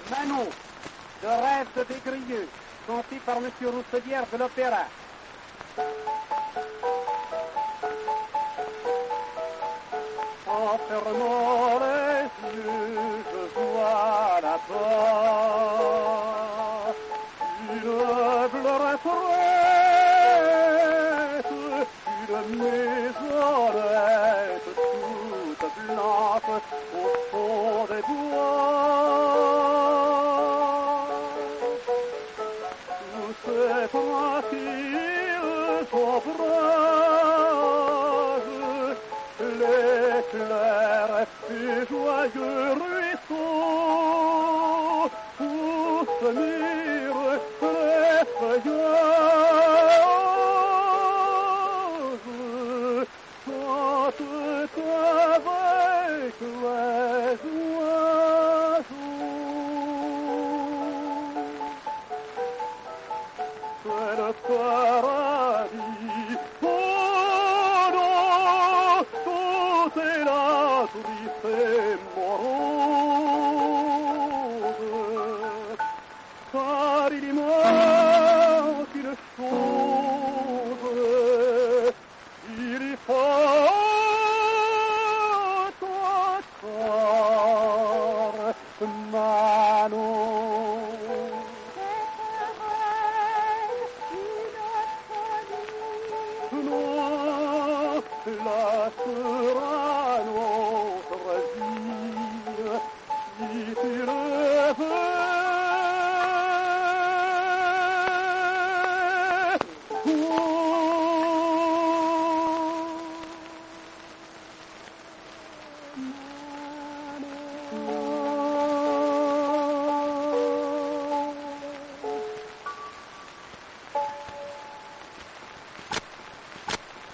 Manon, de Rêve de Desgrieux, chanté par M. Rousselière de l'Opéra. En fermant les yeux, je vois là-bas une bleu retraite, une maisonnette toute blanche au fond des bois. Tous ces tranquilles ombrages, l'éclair et joyeux ruisseau, où se mirent les feuillages, chantent avec les oiseaux. C'est le paradis, oh non, tout est là, triste et morose, car il y manque une chose, il y faut encore Manon.